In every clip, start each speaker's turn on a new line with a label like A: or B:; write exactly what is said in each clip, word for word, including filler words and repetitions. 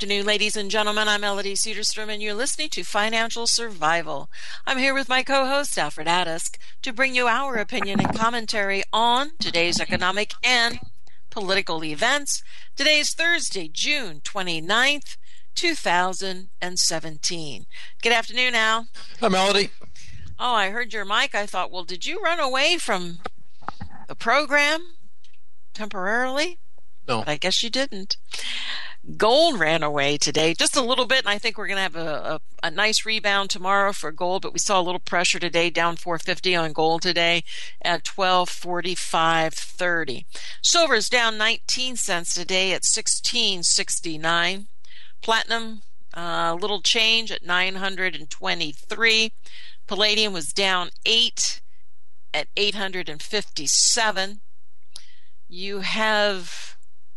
A: afternoon, ladies and gentlemen. I'm Melody Cedarstrom, and you're listening to Financial Survival. I'm here with my co-host, Alfred Adisk, to bring you our opinion and commentary on today's economic and political events. Today's Thursday, June twenty-ninth, two thousand seventeen. Good afternoon, Al.
B: Hi, Melody.
A: Oh, I heard your mic. I thought, well, did you run away from the program temporarily?
B: No.
A: But I guess you didn't. Gold ran away today just a little bit, and I think we're going to have a, a, a nice rebound tomorrow for gold, but we saw a little pressure today, down four fifty on gold today at twelve forty-five thirty. Silver's down nineteen cents today at sixteen sixty-nine. Platinum, a uh, little change at nine hundred twenty-three. Palladium was down eight at eight hundred fifty-seven. You have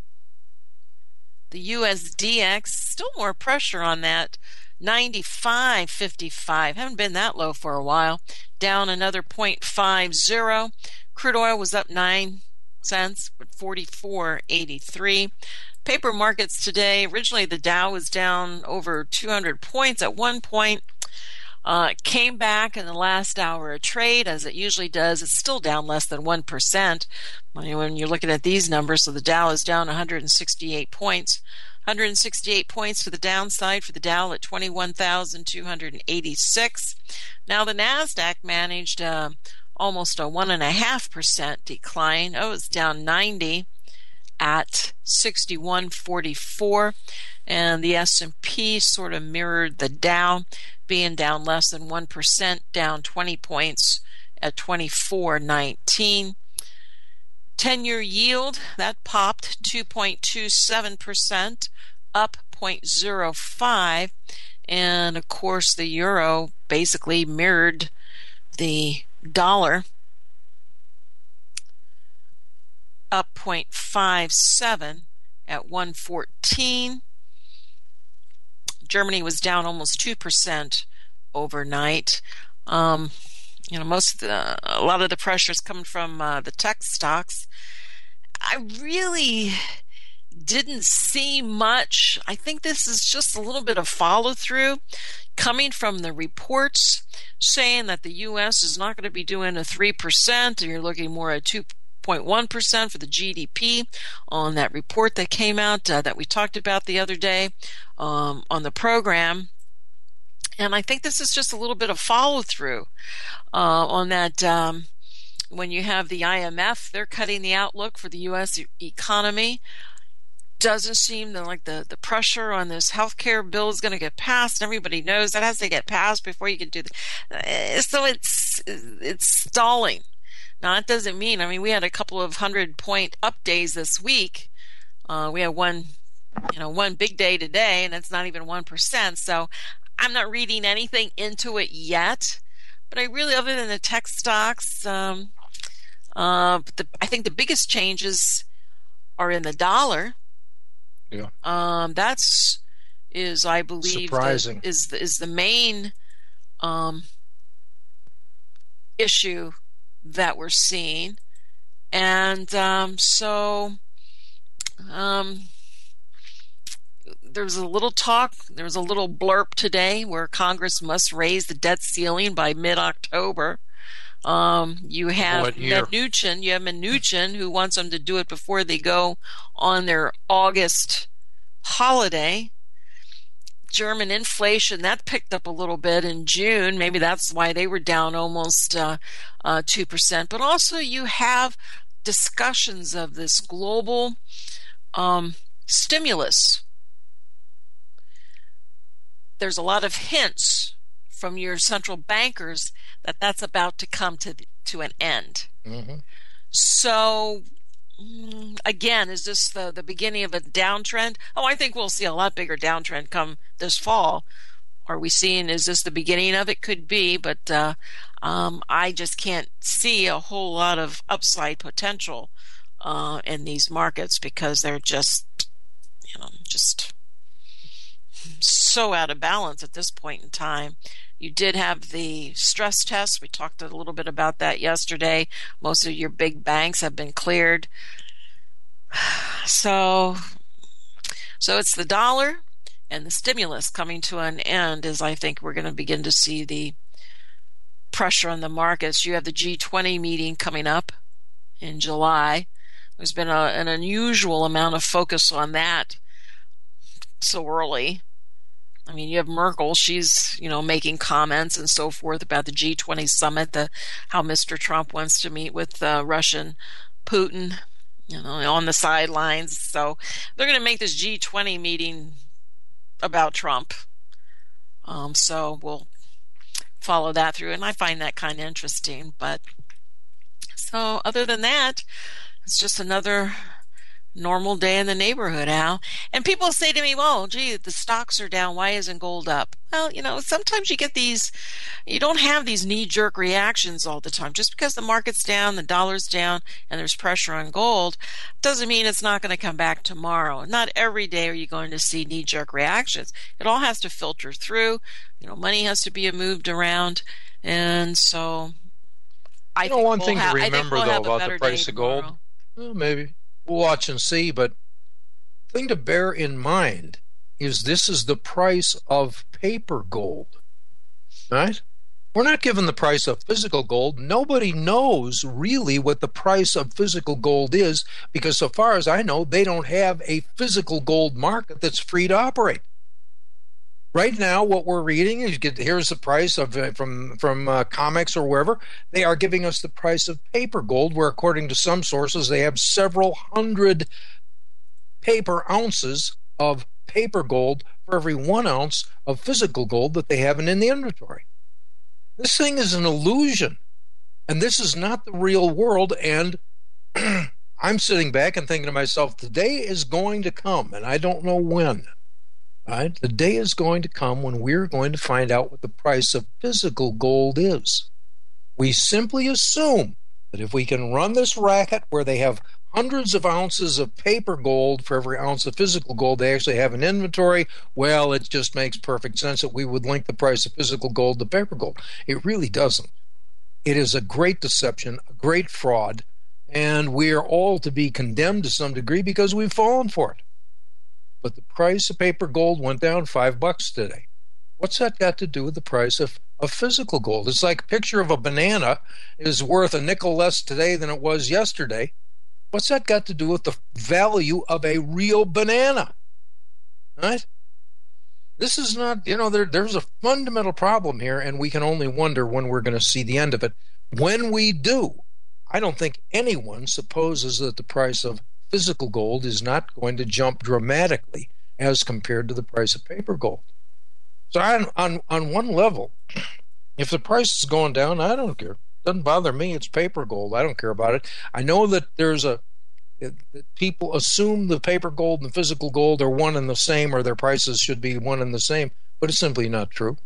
A: the U S D X, still more pressure on that, ninety-five fifty-five. Haven't been that low for a while. Down another zero point five zero. Crude oil was up nine cents, but forty-four eighty-three. Paper markets today, originally the Dow was down over two hundred points at one point. Uh, came back in the last hour of trade, as it usually does. It's still down less than one percent. When you're looking at these numbers, so the Dow is down one hundred sixty-eight points. one hundred sixty-eight points to the downside for the Dow at twenty-one thousand two hundred eighty-six. Now the NASDAQ managed uh, almost a one point five percent decline. Oh, it's down ninety at sixty-one forty-four. And the S and P sort of mirrored the Dow, being down less than one percent, down twenty points at twenty-four nineteen. ten-year yield, that popped two point two seven percent, up zero point zero five. And, of course, the euro basically mirrored the dollar, up zero point five seven at one fourteen. Germany was down almost two percent overnight. Um, you know, most of the, a lot of the pressure is coming from uh, the tech stocks. I really didn't see much. I think this is just a little bit of follow through coming from the reports saying that the U S is not going to be doing a three percent, and you're looking more at two point one percent for the G D P on that report that came out uh, that we talked about the other day um, on the program. And I think this is just a little bit of follow through uh, on that. Um, when you have the I M F, they're cutting the outlook for the U S e- economy. Doesn't seem that like the, the pressure on this healthcare bill is going to get passed. Everybody knows that has to get passed before you can do the. So it's it's stalling. Now, that doesn't mean, I mean, we had a couple of hundred-point up days this week. Uh, we had one, you know, one big day today, and it's not even one percent. So I'm not reading anything into it yet. But I really, other than the tech stocks, um, uh, the, I think the biggest changes are in the dollar.
B: Yeah.
A: Um, that's, is, I believe,
B: surprising.
A: The, is, the, is the main um, issue that we're seeing. And um, so um, there's a little talk, there was a little blurb today where Congress must raise the debt ceiling by mid-October. Um, you have Mnuchin, you have Mnuchin who wants them to do it before they go on their August holiday. German inflation, that picked up a little bit in June. Maybe that's why they were down almost uh, uh, two percent. But also you have discussions of this global um, stimulus. There's a lot of hints from your central bankers that that's about to come to, to an end.
B: Mm-hmm.
A: So, again, is this the, the beginning of a downtrend? Oh, I think we'll see a lot bigger downtrend come this fall. Are we seeing, is this the beginning of it? Could be, but uh, um, I just can't see a whole lot of upside potential uh, in these markets because they're just, you know, just so out of balance at this point in time. You did have the stress test. We talked a little bit about that yesterday. Most of your big banks have been cleared. So, so it's the dollar, and the stimulus coming to an end is, I think we're going to begin to see the pressure on the markets. You have the G twenty meeting coming up in July. There's been a, an unusual amount of focus on that so early. I mean, you have Merkel, she's, you know, making comments and so forth about the G twenty summit, the how Mister Trump wants to meet with uh, Russian Putin, you know, on the sidelines. So they're going to make this G twenty meeting about Trump. Um, so we'll follow that through, and I find that kind of interesting. But so other than that, it's just another normal day in the neighborhood, Al. And people say to me, well, gee, the stocks are down. Why isn't gold up? Well, you know, sometimes you get these, you don't have these knee-jerk reactions all the time. Just because the market's down, the dollar's down, and there's pressure on gold, doesn't mean it's not going to come back tomorrow. Not every day are you going to see knee-jerk reactions. It all has to filter through. You know, money has to be moved around. And so I
B: You know,
A: think
B: one
A: we'll
B: thing
A: ha-
B: to
A: I think
B: remember,
A: we'll
B: though,
A: have a
B: about
A: better
B: the price
A: day
B: of gold,
A: tomorrow.
B: well, maybe we'll watch and see, but the thing to bear in mind is this is the price of paper gold, right? We're not given the price of physical gold. Nobody knows really what the price of physical gold is because so far as I know, they don't have a physical gold market that's free to operate. Right now, what we're reading is get here's the price of uh, from from uh, comics or wherever. They are giving us the price of paper gold, where according to some sources, they have several hundred paper ounces of paper gold for every one ounce of physical gold that they have in the inventory. This thing is an illusion, and this is not the real world. And I'm sitting back and thinking to myself, the day is going to come, and I don't know when. Right? The day is going to come when we're going to find out what the price of physical gold is. We simply assume that if we can run this racket where they have hundreds of ounces of paper gold for every ounce of physical gold they actually have in inventory, well, it just makes perfect sense that we would link the price of physical gold to paper gold. It really doesn't. It is a great deception, a great fraud, and we are all to be condemned to some degree because we've fallen for it. But the price of paper gold went down five bucks today. What's that got to do with the price of, of physical gold? It's like a picture of a banana is worth a nickel less today than it was yesterday. What's that got to do with the value of a real banana? Right? This is not, you know, there, there's a fundamental problem here, and we can only wonder when we're going to see the end of it. When we do, I don't think anyone supposes that the price of physical gold is not going to jump dramatically as compared to the price of paper gold. So on, on, on one level, if the price is going down, I don't care. It doesn't bother me. It's paper gold. I don't care about it. I know that there's a that people assume the paper gold and the physical gold are one and the same, or their prices should be one and the same, but it's simply not true.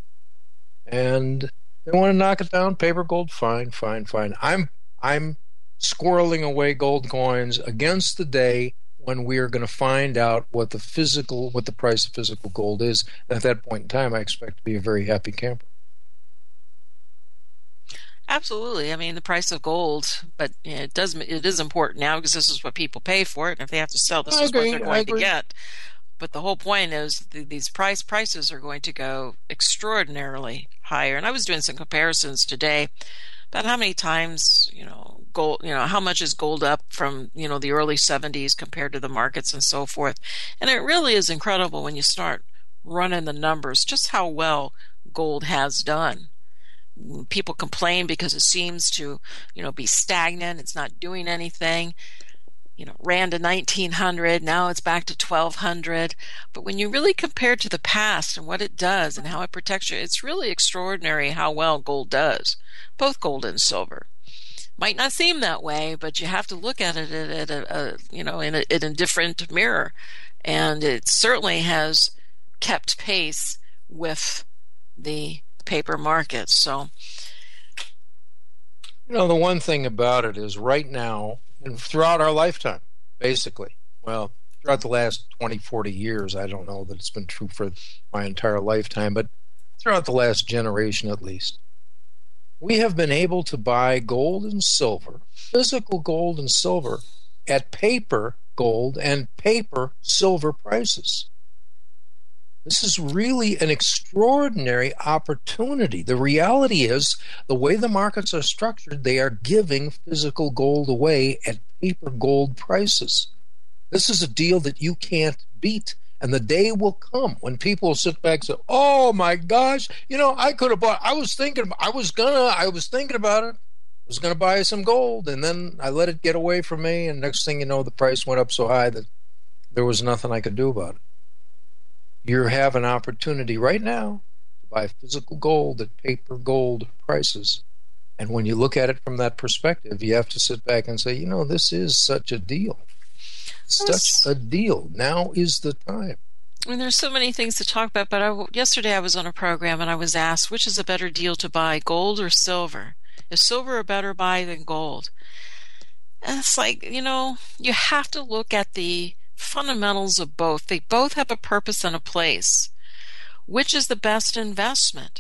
B: And they want to knock it down, paper gold, fine, fine, fine. I'm I'm squirreling away gold coins against the day when we are going to find out what the physical, what the price of physical gold is. At that point in time, I expect to be a very happy camper.
A: Absolutely. I mean, the price of gold, but you know, it does it is important now because this is what people pay for it. And if they have to sell, this
B: I
A: is
B: agree,
A: what they're
B: I
A: going to
B: agree.
A: get. But the whole point is th- these price prices are going to go extraordinarily higher. And I was doing some comparisons today about how many times, you know, gold, you know, how much is gold up from, you know, the early seventies compared to the markets and so forth. And it really is incredible when you start running the numbers, just how well gold has done. People complain because it seems to, you know, be stagnant. It's not doing anything. You know, ran to nineteen hundred. Now it's back to twelve hundred. But when you really compare to the past and what it does and how it protects you, it's really extraordinary how well gold does, both gold and silver. Might not seem that way, but you have to look at it at a, a you know, in a, in a different mirror. And it certainly has kept pace with the paper market. So,
B: You know, the one thing about it is right now, and throughout our lifetime, basically, well, throughout the last twenty, forty years, I don't know that it's been true for my entire lifetime, but throughout the last generation at least, we have been able to buy gold and silver, physical gold and silver, at paper gold and paper silver prices. This is really an extraordinary opportunity. The reality is, the way the markets are structured, they are giving physical gold away at paper gold prices. This is a deal that you can't beat. And the day will come when people will sit back and say, oh my gosh, you know, I could have bought, I was thinking, I was gonna, I was thinking about it. I was gonna buy some gold, and then I let it get away from me, and next thing you know, the price went up so high that there was nothing I could do about it. You have an opportunity right now to buy physical gold at paper gold prices. And when you look at it from that perspective, you have to sit back and say, you know, this is such a deal. Such a deal. Now is the time.
A: I mean, there's so many things to talk about, but I, yesterday I was on a program and I was asked, which is a better deal to buy, gold or silver? Is silver a better buy than gold? And it's like, you know, you have to look at the fundamentals of both. They both have a purpose and a place. Which is the best investment?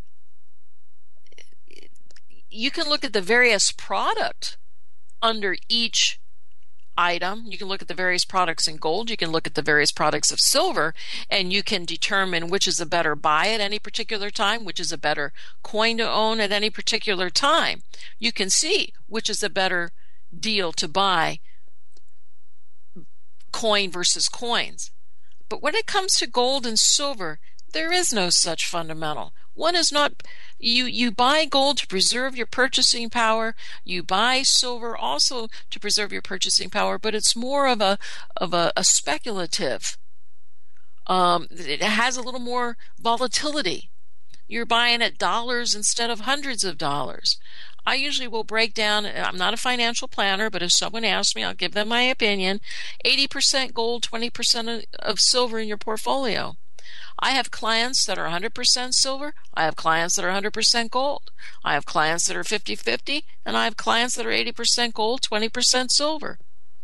A: You can look at the various product under each item. You can look at the various products in gold. You can look at the various products of silver, and you can determine which is a better buy at any particular time, which is a better coin to own at any particular time. You can see which is a better deal to buy, coin versus coins. But when it comes to gold and silver, there is no such fundamental. One is not, you, you buy gold to preserve your purchasing power. You buy silver also to preserve your purchasing power, but it's more of a, of a, a speculative. Um, it has a little more volatility. You're buying at dollars instead of hundreds of dollars. I usually will break down, I'm not a financial planner, but if someone asks me, I'll give them my opinion. eighty percent gold, twenty percent of silver in your portfolio. I have clients that are one hundred percent silver. I have clients that are one hundred percent gold. I have clients that are fifty-fifty, and I have clients that are eighty percent gold, twenty percent silver.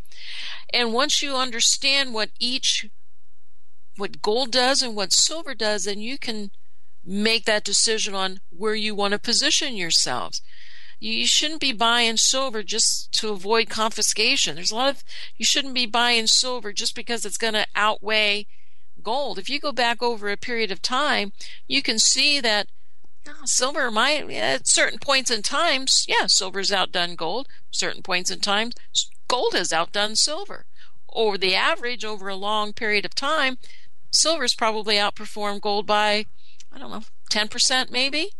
A: And once you understand what each, what gold does and what silver does, then you can make that decision on where you want to position yourselves. You shouldn't be buying silver just to avoid confiscation. There's a lot of, you shouldn't be buying silver just because it's going to outweigh gold. If you go back over a period of time, you can see that oh, silver might, at certain points in times, yeah, silver's outdone gold. Certain points in time, gold has outdone silver. Over the average, over a long period of time, silver's probably outperformed gold by, I don't know, ten percent maybe.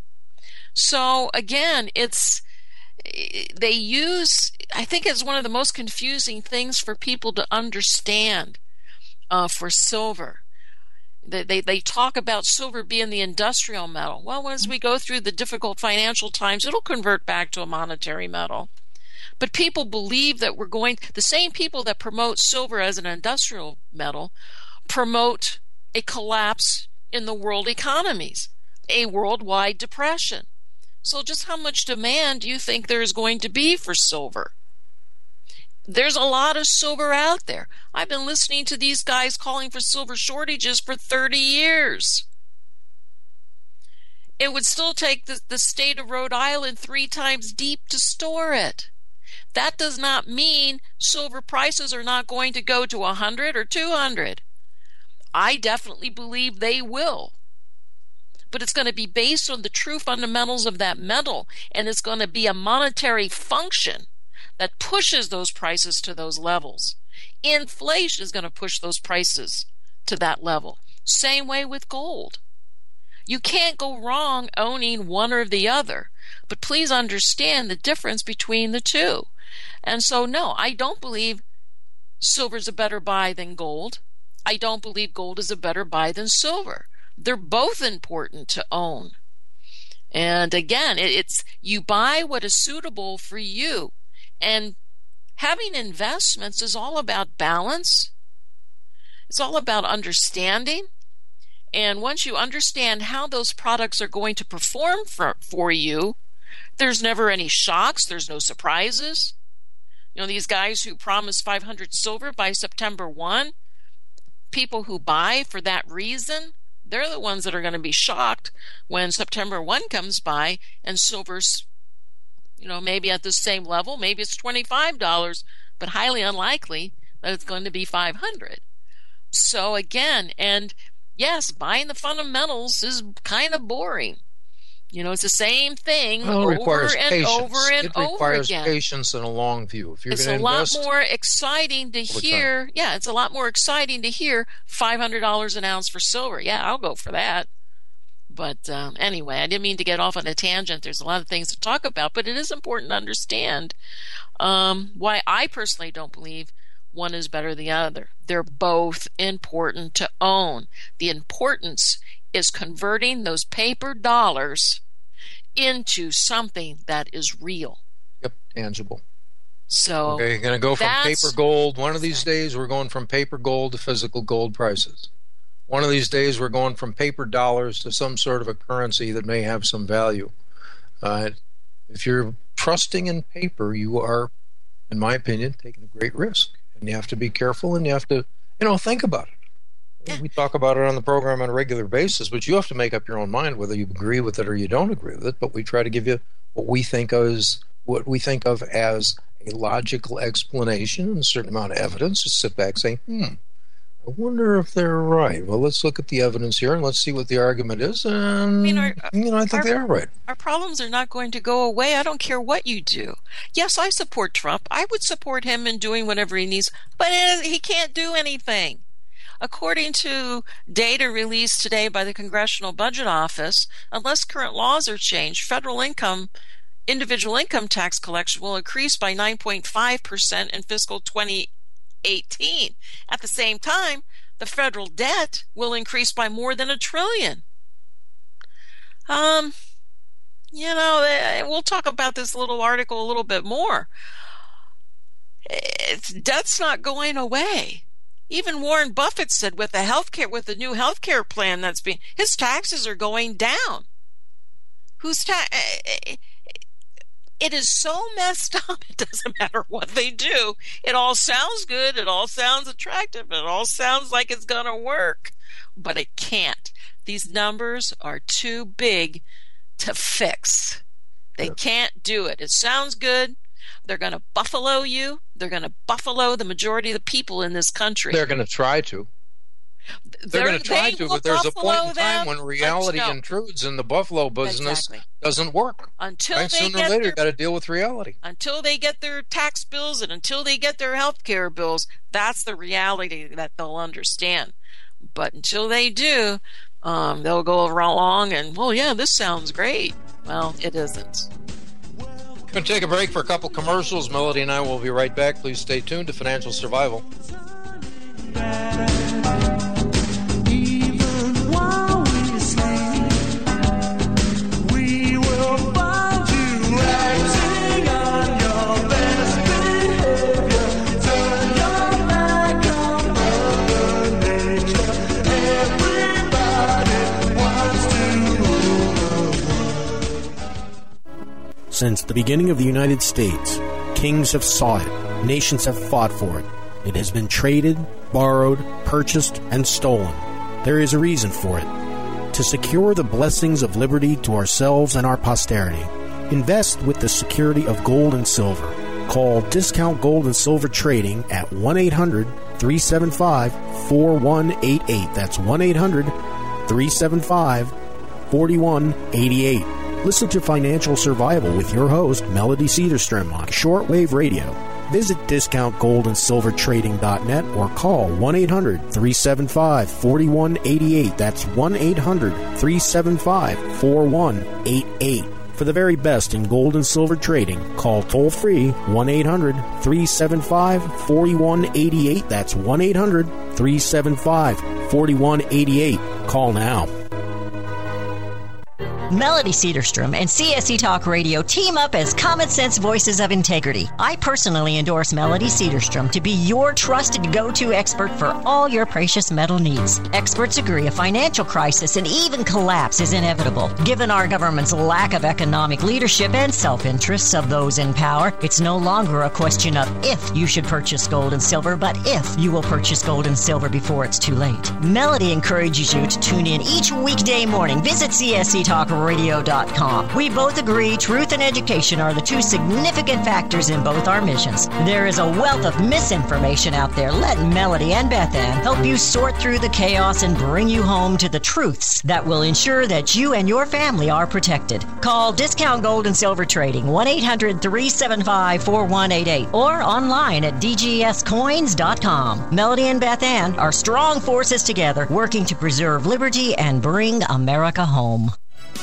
A: So again, it's, they use, I think it's one of the most confusing things for people to understand uh, for silver. They, they they talk about silver being the industrial metal. Well, as we go through the difficult financial times, it'll convert back to a monetary metal. But people believe that we're going, the same people that promote silver as an industrial metal promote a collapse in the world economies, a worldwide depression. So just how much demand do you think there is going to be for silver? There's a lot of silver out there. I've been listening to these guys calling for silver shortages for thirty years. It would still take the, the state of Rhode Island three times deep to store it. That does not mean silver prices are not going to go to one hundred or two hundred. I definitely believe they will. But it's going to be based on the true fundamentals of that metal, and it's going to be a monetary function that pushes those prices to those levels. Inflation is going to push those prices to that level. Same way with gold. You can't go wrong owning one or the other, but please understand the difference between the two. And so, no, I don't believe silver is a better buy than gold. I don't believe gold is a better buy than silver. They're both important to own. And again, it, it's you buy what is suitable for you. And having investments is all about balance. It's all about understanding. And once you understand how those products are going to perform for, for you, there's never any shocks. There's no surprises. You know, these guys who promise five hundred silver by September first, people who buy for that reason, they're the ones that are going to be shocked when September first comes by and silver's, you know, maybe at the same level. Maybe it's twenty-five dollars, but highly unlikely that it's going to be five hundred dollars. So again, and yes, buying the fundamentals is kind of boring. You know, it's the same thing
B: well,
A: over
B: requires
A: and
B: patience.
A: over and
B: it
A: over
B: requires
A: again.
B: patience and a long view. If you're
A: it's
B: going
A: a
B: to
A: lot
B: invest,
A: more exciting to hear.
B: time.
A: Yeah, it's a lot more exciting to hear five hundred dollars an ounce for silver. Yeah, I'll go for that. But um, anyway, I didn't mean to get off on a tangent. There's a lot of things to talk about, but it is important to understand um, why I personally don't believe one is better than the other. They're both important to own. The importance is converting those paper dollars into something that is real.
B: Yep, tangible.
A: So
B: okay, you're going to go from paper gold. One of these days, we're going from paper gold to physical gold prices. One of these days, we're going from paper dollars to some sort of a currency that may have some value. Uh, if you're trusting in paper, you are, in my opinion, taking a great risk. And you have to be careful, and you have to, you know, think about it.
A: Yeah.
B: We talk about it on the program on a regular basis, but you have to make up your own mind whether you agree with it or you don't agree with it. But we try to give you what we think of as what we think of as a logical explanation and a certain amount of evidence. Just sit back and say, hmm, I wonder if they're right. Well, let's look at the evidence here and let's see what the argument is. And I
A: mean, our,
B: you know, I think
A: our,
B: they are right.
A: Our problems are not going to go away. I don't care what you do. Yes, I support Trump. I would support him in doing whatever he needs, but it, he can't do anything. According to data released today by the Congressional Budget Office, unless current laws are changed, federal income, individual income tax collection will increase by nine point five percent in fiscal twenty eighteen. At the same time, the federal debt will increase by more than a trillion. Um, you know, we'll talk about this little article a little bit more. It's, debt's not going away. Even Warren Buffett said with the healthcare, with the new healthcare plan that's being, his taxes are going down. Whose tax? It is so messed up. It doesn't matter what they do. It all sounds good. It all sounds attractive. It all sounds like it's going to work, but it can't. These numbers are too big to fix. They
B: Yeah.
A: can't do it. It sounds good. They're going to buffalo you. They're going to buffalo the majority of the people in this country.
B: They're going to try to. They're, They're going to try to, but there's a point in time when reality
A: no.
B: intrudes and the buffalo business
A: Exactly.
B: doesn't work.
A: Until
B: right?
A: they
B: Sooner
A: get
B: or later,
A: their,
B: you got to deal with reality.
A: Until they get their tax bills and until they get their health care bills, that's the reality that they'll understand. But until they do, um, they'll go along and, well, yeah, this sounds great. Well, it isn't.
B: We're going to take a break for a couple commercials. Melody and I will be right back. Please stay tuned to Financial Survival.
C: Since the beginning of the United States, kings have sought it, nations have fought for it. It has been traded, borrowed, purchased, and stolen. There is a reason for it. To secure the blessings of liberty to ourselves and our posterity, invest with the security of gold and silver. Call Discount Gold and Silver Trading at one eight hundred, three seven five, four one eight eight. That's one eight hundred, three seven five, four one eight eight. Listen to Financial Survival with your host, Melody Cedarstrom, on shortwave radio. Visit discount gold and silver trading dot net or call one eight hundred, three seven five, four one eight eight. That's one eight hundred, three seven five, four one eight eight. For the very best in gold and silver trading, call toll-free one eight hundred, three seven five, four one eight eight. That's one eight hundred, three seven five, four one eight eight. Call now.
D: Melody Cedarstrom and C S E Talk Radio team up as common sense voices of integrity. I personally endorse Melody Cedarstrom to be your trusted go-to expert for all your precious metal needs. Experts agree a financial crisis and even collapse is inevitable. Given our government's lack of economic leadership and self-interests of those in power, it's no longer a question of if you should purchase gold and silver, but if you will purchase gold and silver before it's too late. Melody encourages you to tune in each weekday morning. Visit C S E Talk radio dot com. We both agree truth and education are the two significant factors in both our missions. There is a wealth of misinformation out there. Let Melody and Beth Ann help you sort through the chaos and bring you home to the truths that will ensure that you and your family are protected. Call Discount Gold and Silver Trading, one eight hundred three seven five four one eight eight, or online at d g s coins dot com. Melody and Beth Ann are strong forces together, working to preserve liberty and bring America home.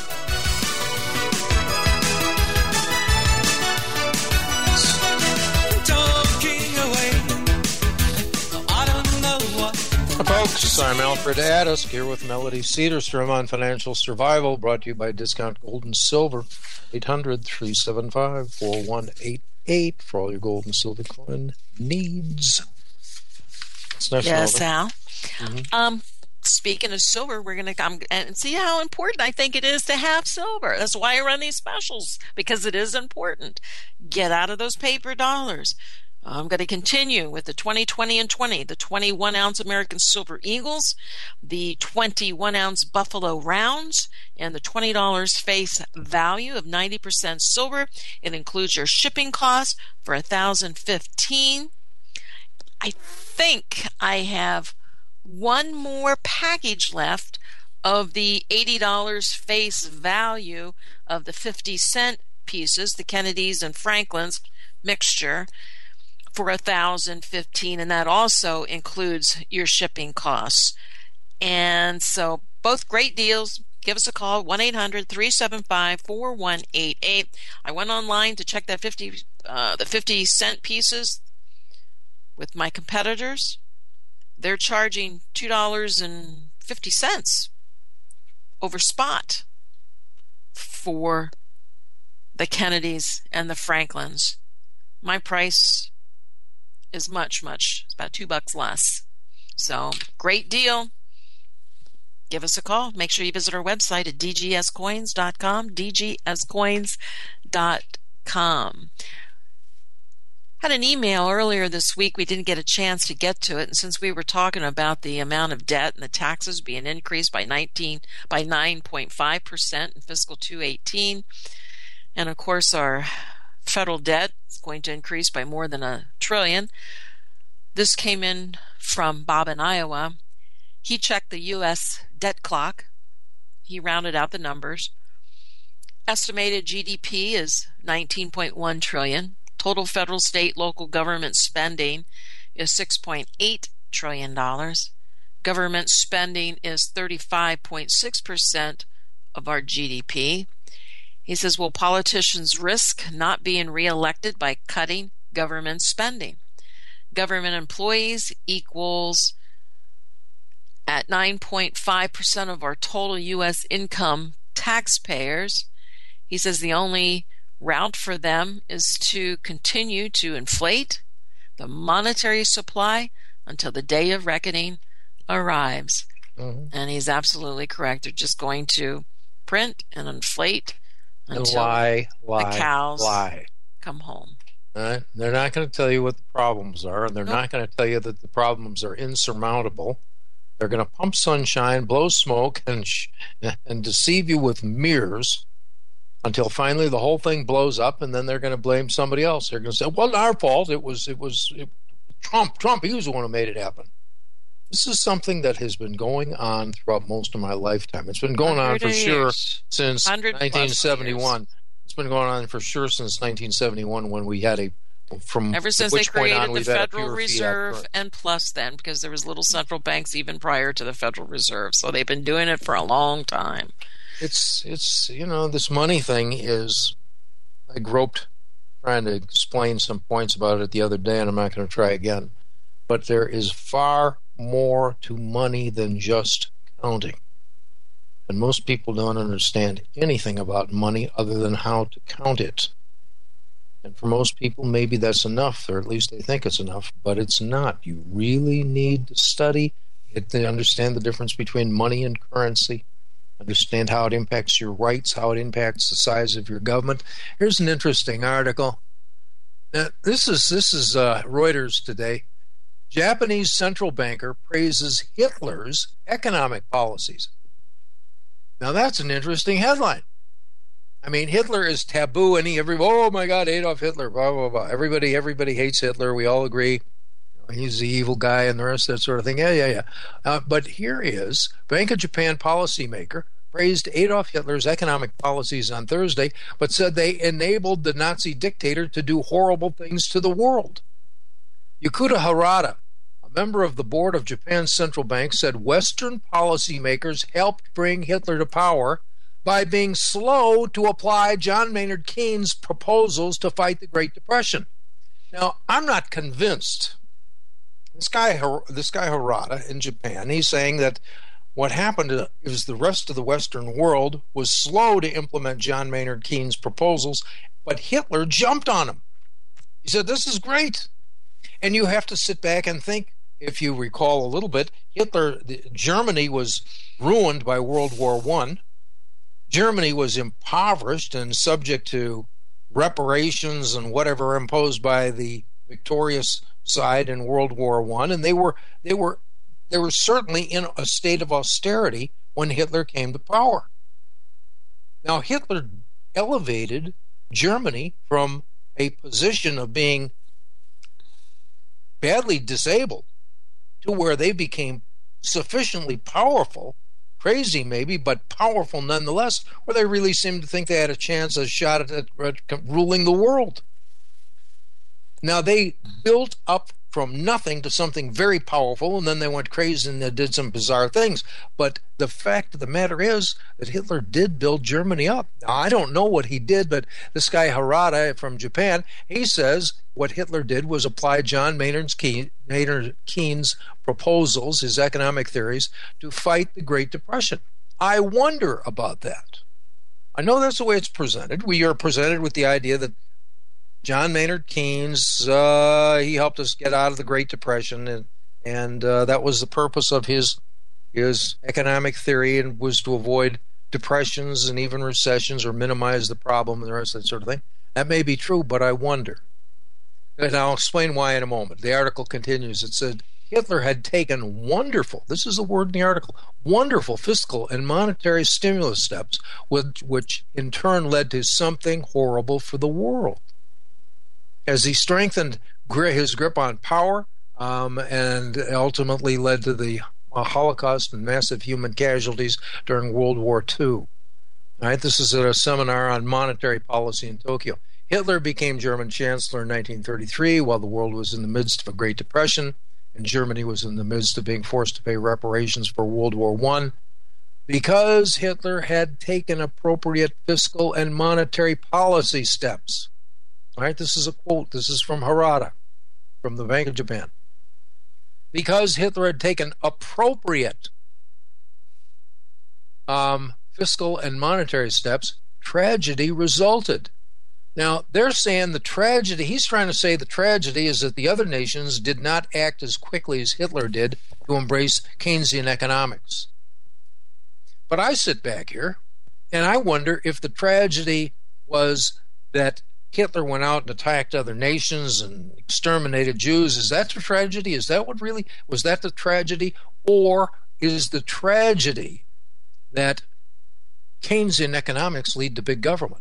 B: Folks, I'm Alfred Addis here with Melody Cedarstrom on Financial Survival, brought to you by Discount Gold and Silver, eight hundred three seven five four one eight eight for all your gold and silver coin needs. It's nice.
A: Yes,
B: Melody.
A: Al.
B: Mm-hmm.
A: Um, speaking of silver, we're going to come and see how important I think it is to have silver. That's why I run these specials, because it is important. Get out of those paper dollars. I'm going to continue with the twenty, twenty, and twenty, the twenty-one ounce American Silver Eagles, the twenty-one ounce Buffalo Rounds, and the twenty dollars face value of ninety percent silver. It includes your shipping costs for one thousand fifteen dollars. I think I have one more package left of the eighty dollars face value of the fifty cent pieces, the Kennedys and Franklin's mixture, for one thousand fifteen dollars, and that also includes your shipping costs. And so both great deals. Give us a call, one eight hundred three seven five four one eight eight. I went online to check that fifty uh, the fifty cent pieces with my competitors. They're charging two dollars and fifty cents over spot for the Kennedys and the Franklins. My price is much, much, it's about two bucks less. So, great deal. Give us a call. Make sure you visit our website at d g s coins dot com, d g s coins dot com. Had an email earlier this week. We didn't get a chance to get to it, and since we were talking about the amount of debt and the taxes being increased by nineteen by nine point five percent in fiscal two eighteen, and of course our federal debt is going to increase by more than a trillion. This came in from Bob in Iowa. He checked the U S debt clock. He rounded out the numbers. Estimated G D P is nineteen point one trillion. Total federal, state, local government spending is six point eight trillion dollars. Government spending is thirty-five point six percent of our G D P. He says, will politicians risk not being reelected by cutting government spending? Government employees equals at nine point five percent of our total U S income taxpayers. He says the only route for them is to continue to inflate the monetary supply until the day of reckoning arrives. Mm-hmm. And he's absolutely correct. They're just going to print and inflate
B: and
A: until
B: lie, lie,
A: the cows
B: lie.
A: come home.
B: Right? They're not going to tell you what the problems are, and they're
A: nope.
B: not going to tell you that the problems are insurmountable. They're going to pump sunshine, blow smoke, and sh- and deceive you with mirrors until finally the whole thing blows up, and then they're going to blame somebody else. They're going to say, "Well, our fault. It was, it was it, Trump. Trump. He was the one who made it happen." This is something that has been going on throughout most of my lifetime. It's been going on for sure since nineteen seventy-one. It's been going on for sure since nineteen seventy-one, when we had a from
A: ever since
B: which
A: they created
B: point on,
A: the
B: we've had a
A: Federal
B: pure
A: Reserve,
B: fiat.
A: and plus then, because there was little central banks even prior to the Federal Reserve, so they've been doing it for a long time.
B: It's it's you know, this money thing is. I groped trying to explain some points about it the other day, and I'm not going to try again. But there is far more to money than just counting. And most people don't understand anything about money other than how to count it. And for most people, maybe that's enough, or at least they think it's enough, but it's not. You really need to study, get to understand the difference between money and currency, understand how it impacts your rights, how it impacts the size of your government. Here's an interesting article. Now, this is this is uh, Reuters today. Japanese central banker praises Hitler's economic policies. Now that's an interesting headline. I mean, Hitler is taboo, and he every oh my God, Adolf Hitler, blah blah blah. Everybody, everybody hates Hitler. We all agree he's the evil guy, and the rest of that sort of thing. Yeah, yeah, yeah. Uh, but here is Bank of Japan policymaker praised Adolf Hitler's economic policies on Thursday, but said they enabled the Nazi dictator to do horrible things to the world. Yusuke Harada, a member of the board of Japan's central bank, said Western policymakers helped bring Hitler to power by being slow to apply John Maynard Keynes' proposals to fight the Great Depression. Now, I'm not convinced. This guy, this guy Harada in Japan, he's saying that what happened is the rest of the Western world was slow to implement John Maynard Keynes' proposals, but Hitler jumped on him. He said, this is great. And you have to sit back and think, if you recall a little bit, Hitler, Germany was ruined by World War One. Germany was impoverished and subject to reparations and whatever imposed by the victorious side in World War One, and they were they were they were certainly in a state of austerity when Hitler came to power. Now, Hitler elevated Germany from a position of being badly disabled to where they became sufficiently powerful, crazy maybe, but powerful nonetheless, where they really seemed to think they had a chance, a shot at, at ruling the world. Now, they built up from nothing to something very powerful, and then they went crazy and they did some bizarre things. But the fact of the matter is that Hitler did build Germany up. Now, I don't know what he did, but this guy Harada from Japan, he says what Hitler did was apply John Maynard Keynes' proposals, his economic theories, to fight the Great Depression. I wonder about that. I know that's the way it's presented. We are presented with the idea that John Maynard Keynes, uh, he helped us get out of the Great Depression, and and uh, that was the purpose of his his economic theory, and was to avoid depressions and even recessions or minimize the problem and the rest of that sort of thing. That may be true, but I wonder. And I'll explain why in a moment. The article continues. It said Hitler had taken wonderful, this is the word in the article, wonderful fiscal and monetary stimulus steps, which, which in turn led to something horrible for the world. As he strengthened his grip on power um, and ultimately led to the uh, Holocaust and massive human casualties during World War Two. All right, this is at a seminar on monetary policy in Tokyo. Hitler became German Chancellor in nineteen thirty-three while the world was in the midst of a Great Depression, and Germany was in the midst of being forced to pay reparations for World War One. Because Hitler had taken appropriate fiscal and monetary policy steps. All right, this is a quote. This is from Harada, from the Bank of Japan. Because Hitler had taken appropriate um, fiscal and monetary steps, tragedy resulted. Now, they're saying the tragedy, he's trying to say the tragedy is that the other nations did not act as quickly as Hitler did to embrace Keynesian economics. But I sit back here, and I wonder if the tragedy was that Hitler went out and attacked other nations and exterminated Jews. Is that the tragedy? Is that what really, was that the tragedy? Or is the tragedy that Keynesian economics lead to big government?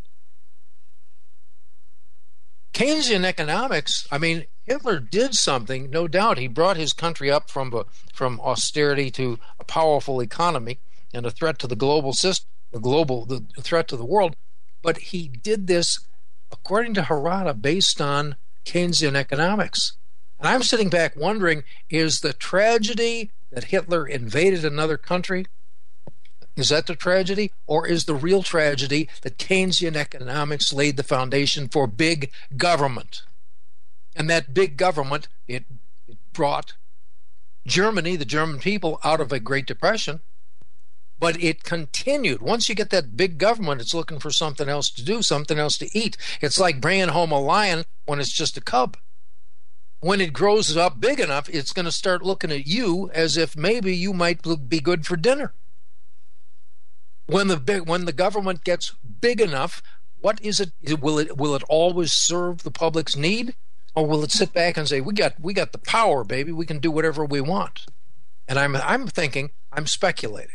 B: Keynesian economics, I mean, Hitler did something, no doubt. He brought his country up from, a, from austerity to a powerful economy and a threat to the global system, the global, the threat to the world. But he did this, according to Harada, based on Keynesian economics. And I'm sitting back wondering, is the tragedy that Hitler invaded another country, is that the tragedy? Or is the real tragedy that Keynesian economics laid the foundation for big government? And that big government, it, it brought Germany, the German people, out of a Great Depression. But it continued. Once you get that big government, it's looking for something else to do, something else to eat. It's like bringing home a lion when it's just a cub. When it grows up big enough, it's going to start looking at you as if maybe you might be good for dinner. When the big, when the government gets big enough, what is it? Will it will it always serve the public's need, or will it sit back and say, "We got we got the power, baby. We can do whatever we want"? And I'm I'm thinking, I'm speculating.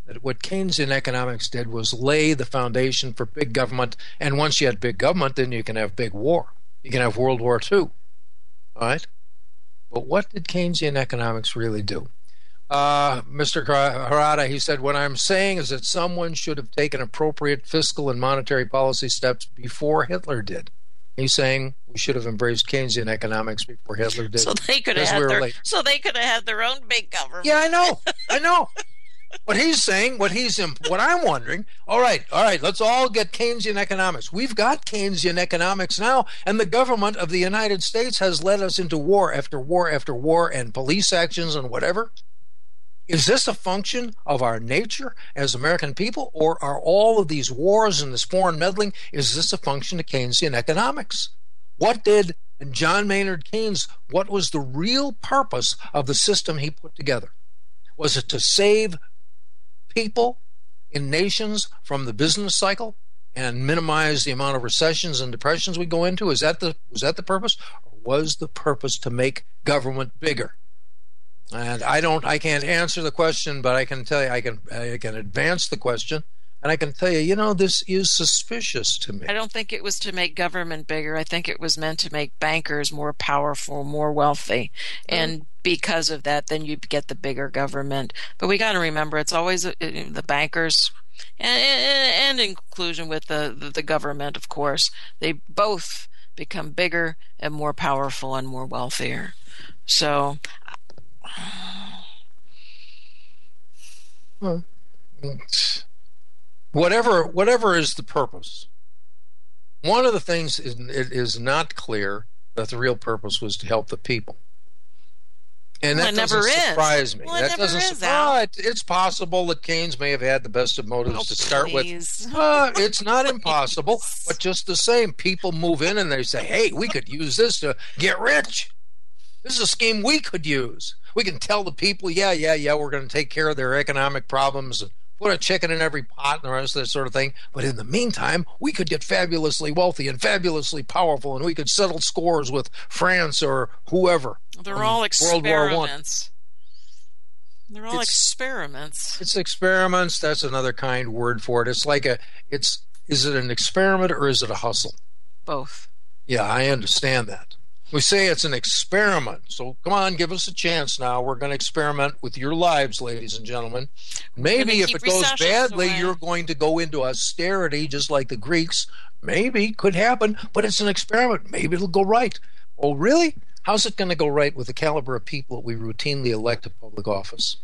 B: that what Keynesian economics did was lay the foundation for big government, and once you had big government, then you can have big war. You can have World War Two. All right? But what did Keynesian economics really do? Uh, Mister Harada, he said, what I'm saying is that someone should have taken appropriate fiscal and monetary policy steps before Hitler did. He's saying we should have embraced Keynesian economics before Hitler did.
A: So they could have had
B: we
A: their,
B: late.
A: so they could have had their own big government.
B: Yeah, I know. I know. What he's saying, what he's, what I'm wondering, all right, all right, let's all get Keynesian economics. We've got Keynesian economics now, and the government of the United States has led us into war after war after war and police actions and whatever. Is this a function of our nature as American people, or are all of these wars and this foreign meddling, is this a function of Keynesian economics? What did John Maynard Keynes, what was the real purpose of the system he put together? Was it to save people in nations from the business cycle and minimize the amount of recessions and depressions we go into? Is that the was that the purpose? Or was the purpose to make government bigger? And I don't I can't answer the question, but I can tell you I can I can advance the question, and I can tell you, you know, this is suspicious to me.
A: I don't think it was to make government bigger. I think it was meant to make bankers more powerful, more wealthy. And because of that, then you get the bigger government. But we got to remember, it's always the bankers, and, and in conclusion with the, the, the government, of course, they both become bigger and more powerful and more wealthier. So...
B: Well, whatever whatever is the purpose, one of the things is, it is not clear that the real purpose was to help the people, and
A: well,
B: that doesn't surprise me.
A: Well,
B: that doesn't
A: is,
B: surprise. It's possible that Keynes may have had the best of motives
A: oh,
B: to start
A: please.
B: with. Uh, it's not impossible, but just the same, people move in and they say, "Hey, we could use this to get rich. This is a scheme we could use. We can tell the people, yeah, yeah, yeah, we're going to take care of their economic problems and put a chicken in every pot and the rest of that sort of thing. But in the meantime, we could get fabulously wealthy and fabulously powerful, and we could settle scores with France or whoever."
A: They're all experiments. They're all it's, experiments.
B: It's experiments. That's another kind word for it. It's like a, it's, is it an experiment or is it a hustle?
A: Both.
B: Yeah, I understand that. We say it's an experiment, so come on, give us a chance now. We're going to experiment with your lives, ladies and gentlemen. Maybe if it goes badly, away. You're going to go into austerity just like the Greeks. Maybe, could happen, but it's an experiment. Maybe it'll go right. Oh, really? How's it going to go right with the caliber of people that we routinely elect to public office?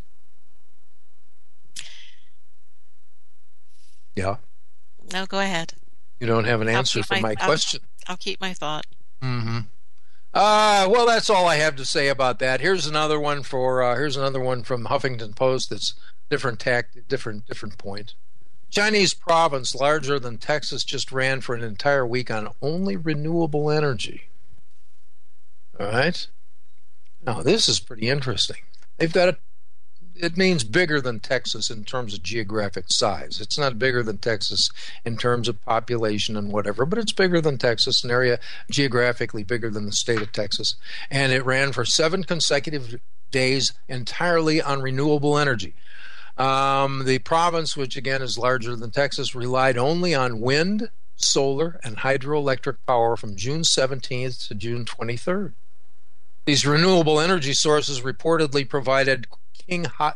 B: Yeah?
A: No, go ahead.
B: You don't have an answer for my, my question.
A: I'll, I'll keep my thought.
B: Mm-hmm. Uh, well, that's all I have to say about that. Here's another one for uh, here's another one from Huffington Post. That's different tact, different different point. Chinese province larger than Texas just ran for an entire week on only renewable energy. All right. Now this is pretty interesting. They've got a. It means bigger than Texas in terms of geographic size. It's not bigger than Texas in terms of population and whatever, but it's bigger than Texas, an area geographically bigger than the state of Texas. And it ran for seven consecutive days entirely on renewable energy. Um, the province, which again is larger than Texas, relied only on wind, solar, and hydroelectric power from June seventeenth to June twenty-third. These renewable energy sources reportedly provided Qinghai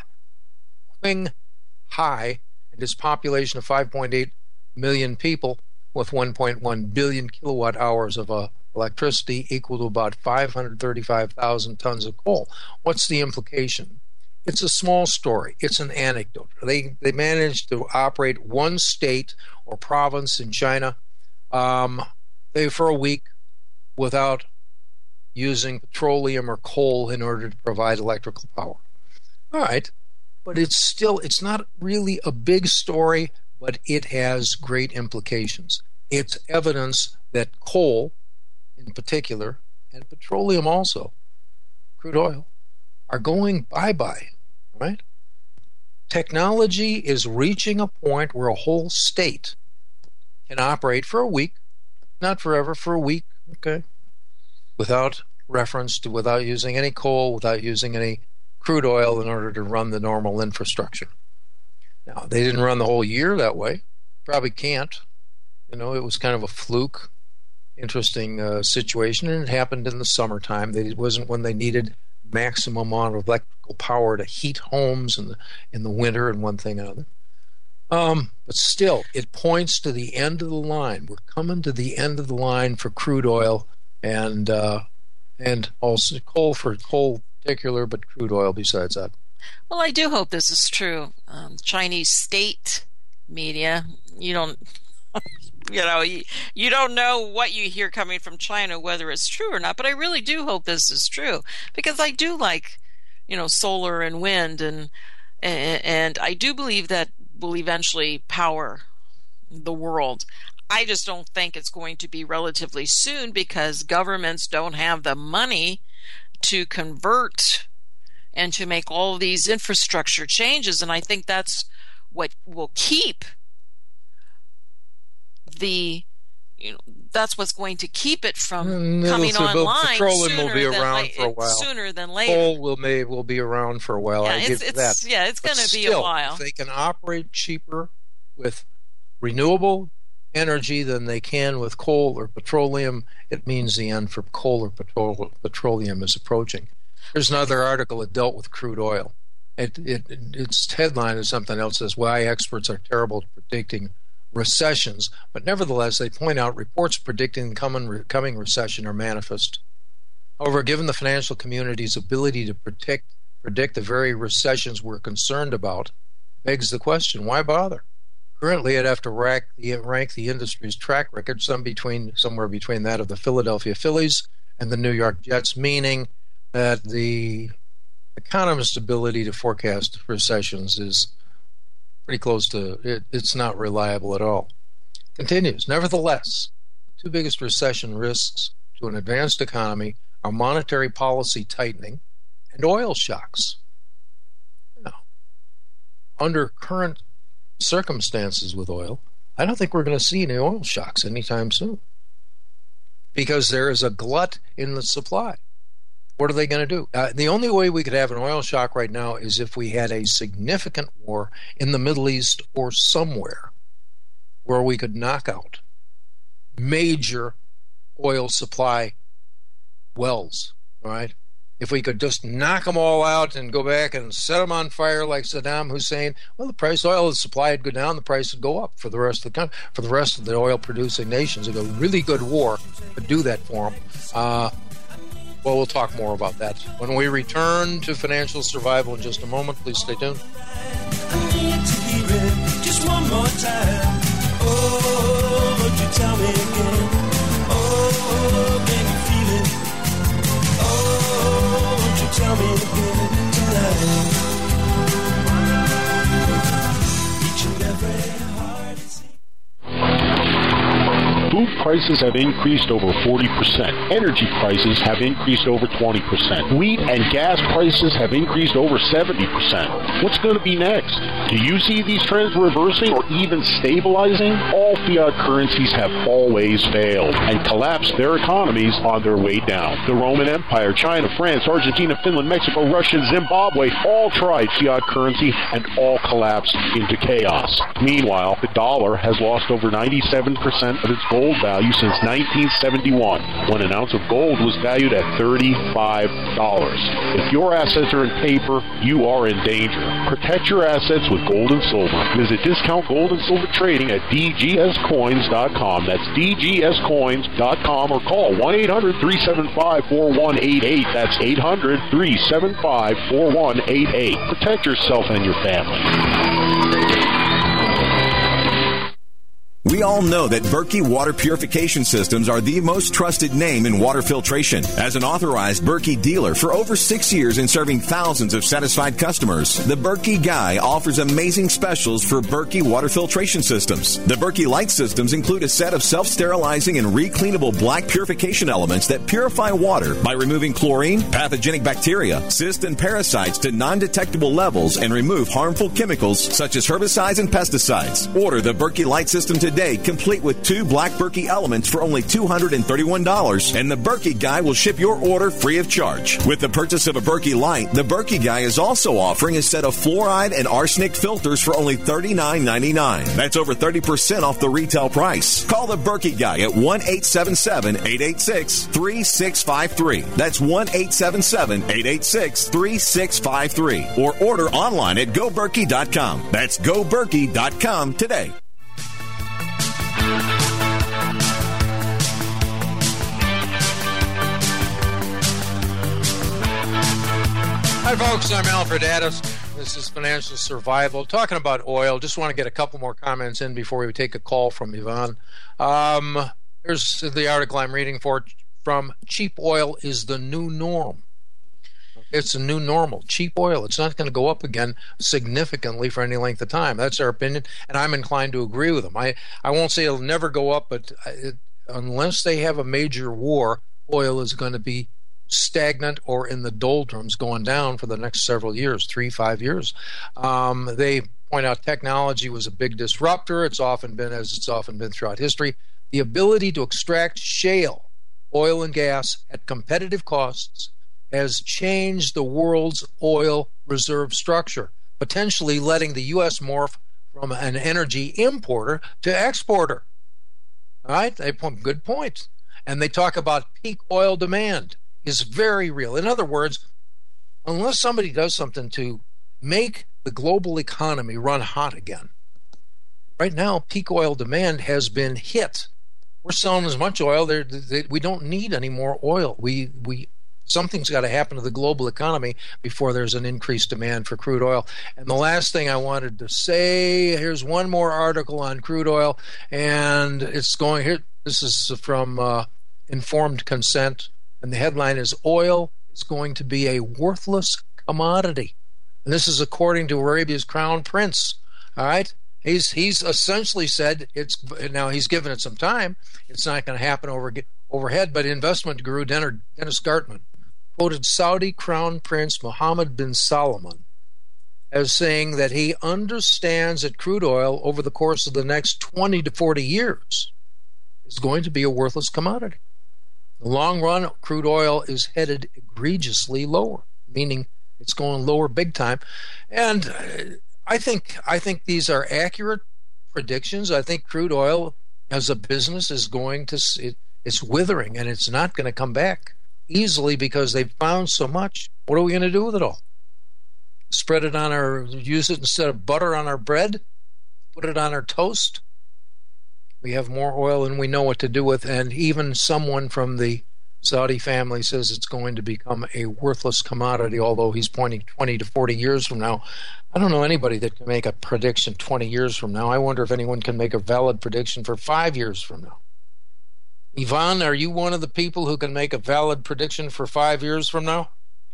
B: and its population of five point eight million people with one point one billion kilowatt hours of uh, electricity, equal to about five hundred thirty-five thousand tons of coal. What's the implication? It's a small story. It's an anecdote. They they managed to operate one state or province in China um, they for a week without using petroleum or coal in order to provide electrical power. All right, but it's still, it's not really a big story, but it has great implications. It's evidence that coal, in particular, and petroleum also, crude oil, are going bye-bye, right? Technology is reaching a point where a whole state can operate for a week, not forever, for a week, okay, without reference to, without using any coal, without using any crude oil in order to run the normal infrastructure. Now, they didn't run the whole year that way. Probably can't. You know, it was kind of a fluke, interesting uh, situation, and it happened in the summertime. It wasn't when they needed maximum amount of electrical power to heat homes in the, in the winter and one thing or another. Um, but still, it points to the end of the line. We're coming to the end of the line for crude oil and uh, and also coal for coal in particular, but crude oil besides that.
A: Well, I do hope this is true. Um, Chinese state media, you don't, you know, you, you don't know what you hear coming from China, whether it's true or not. But I really do hope this is true, because I do like, you know, solar and wind, and and, and I do believe that will eventually power the world. I just don't think it's going to be relatively soon, because governments don't have the money to convert and to make all these infrastructure changes. And I think that's what will keep the, you know, that's what's going to keep it from
B: mm,
A: coming online.
B: Petroleum will be around
A: la-
B: for a while.
A: Sooner than later.
B: Coal will may will be around for a while.
A: Yeah,
B: I
A: it's,
B: give
A: it's,
B: that.
A: Yeah, it's going to be
B: still,
A: a while.
B: If they can operate cheaper with renewable energy than they can with coal or petroleum, it means the end for coal or petrol, petroleum is approaching. There's another article that dealt with crude oil. It, it, its headline is something else, says why experts are terrible at predicting recessions, but nevertheless they point out reports predicting the coming, coming recession are manifest. However, given the financial community's ability to predict, predict the very recessions we're concerned about, begs the question, why bother? Currently, I'd have to rank the, rank the industry's track record some between, somewhere between that of the Philadelphia Phillies and the New York Jets, meaning that the economist's ability to forecast recessions is pretty close to, it, it's not reliable at all. Continues, nevertheless, the two biggest recession risks to an advanced economy are monetary policy tightening and oil shocks. Now, under current circumstances with oil, I don't think we're going to see any oil shocks anytime soon, because there is a glut in the supply. What are they going to do? Uh, the only way we could have an oil shock right now is if we had a significant war in the Middle East or somewhere where we could knock out major oil supply wells, all right? If we could just knock them all out and go back and set them on fire like Saddam Hussein, well, the price of oil, the supply would go down, the price would go up for the rest of the country, for the rest of the oil-producing nations. A really good war would do that for them. Uh, well, we'll talk more about that when we return to Financial Survival in just a moment. Please stay tuned.
E: I need to hear it just one more time. Oh, would you tell me again? Oh, can you feel it? Oh, won't you tell me again tonight? Each and every heart is...
F: Food prices have increased over forty percent. Energy prices have increased over twenty percent. Wheat and gas prices have increased over seventy percent. What's going to be next? Do you see these trends reversing or even stabilizing? All fiat currencies have always failed and collapsed their economies on their way down. The Roman Empire, China, France, Argentina, Finland, Mexico, Russia, Zimbabwe all tried fiat currency and all collapsed into chaos. Meanwhile, the dollar has lost over ninety-seven percent of its gold value since nineteen seventy-one, when an ounce of gold was valued at thirty-five dollars. If your assets are in paper, you are in danger. Protect your assets with gold and silver. Visit Discount Gold and Silver Trading at d g s coins dot com. That's d g s coins dot com, or call one eight hundred three seven five four one eight eight. That's eight hundred three seven five four one eight eight. Protect yourself and your family.
G: We all know that Berkey Water Purification Systems are the most trusted name in water filtration. As an authorized Berkey dealer for over six years and serving thousands of satisfied customers, the Berkey Guy offers amazing specials for Berkey Water Filtration Systems. The Berkey Light Systems include a set of self-sterilizing and recleanable black purification elements that purify water by removing chlorine, pathogenic bacteria, cysts, and parasites to non-detectable levels and remove harmful chemicals such as herbicides and pesticides. Order the Berkey Light System today today, complete with two Black Berkey elements for only two hundred thirty-one dollars, and the Berkey Guy will ship your order free of charge. With the purchase of a Berkey Light, the Berkey Guy is also offering a set of fluoride and arsenic filters for only thirty-nine ninety-nine. That's over thirty percent off the retail price. Call the Berkey Guy at one eight seven seven, eight eight six, three six five three. That's one eight seven seven, eight eight six, three six five three. Or order online at go berkey dot com. That's go berkey dot com today.
B: Hi, folks. I'm Alfred Addis. This is Financial Survival. Talking about oil. Just want to get a couple more comments in before we take a call from Yvonne. Um, here's the article I'm reading for from Cheap Oil is the New Norm. It's a new normal. Cheap oil. It's not going to go up again significantly for any length of time. That's our opinion, and I'm inclined to agree with them. I, I won't say it'll never go up, but it, unless they have a major war, oil is going to be stagnant or in the doldrums going down for the next several years, three, five years. Um, they point out technology was a big disruptor. It's often been, as it's often been throughout history, the ability to extract shale, oil and gas at competitive costs has changed the world's oil reserve structure, potentially letting the U S morph from an energy importer to exporter. All right? They point good points. And they talk about peak oil demand is very real. In other words, unless somebody does something to make the global economy run hot again, right now peak oil demand has been hit. We're selling as much oil, they, they, we don't need any more oil. We we Something's got to happen to the global economy before there's an increased demand for crude oil. And the last thing I wanted to say, here's one more article on crude oil, and it's going here. This is from uh, Informed Consent. And the headline is, Oil is going to be a worthless commodity. And this is according to Arabia's Crown Prince. All right? He's he's essentially said, it's now he's given it some time. It's not going to happen over overhead, but investment guru Dennis Gartman quoted Saudi Crown Prince Mohammed bin Salman as saying that he understands that crude oil over the course of the next twenty to forty years is going to be a worthless commodity. The long run, crude oil is headed egregiously lower, meaning it's going lower big time. And I think I think these are accurate predictions. I think crude oil as a business is going to it, it's withering, and it's not going to come back easily because they've found so much. What are we going to do with it all? Spread it on our, use it instead of butter on our bread? Put it on our toast? We have more oil than we know what to do with, and even someone from the Saudi family says it's going to become a worthless commodity, although he's pointing twenty to forty years from now. I don't know anybody that can make a prediction twenty years from now. I wonder if anyone can make a valid prediction for five years from now. Yvonne, are you one of the people who can make a valid prediction for five years from now?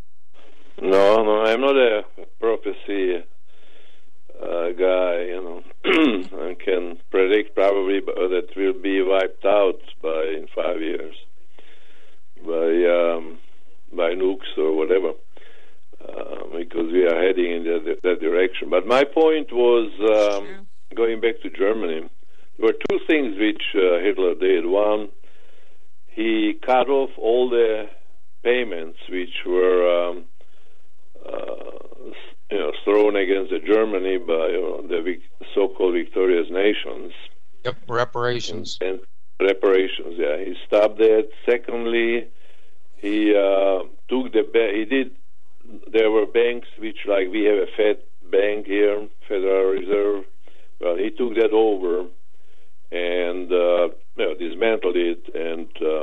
H: No, no, I'm not a prophecy uh, guy, you know. I can predict probably that we'll be wiped out by in five years by um, by nukes or whatever, uh, because we are heading in that, that direction. But my point was, um, going back to Germany, there were two things which uh, Hitler did. One, he cut off all the payments which were um, uh, you know, thrown against Germany by you know, the so-called victorious nations.
B: Yep, reparations.
H: And, and reparations, yeah. He stopped that. Secondly, he uh, took the ba- he did. There were banks which, like we have a Fed bank here, Federal Reserve. Well, he took that over and uh, you know, dismantled it, and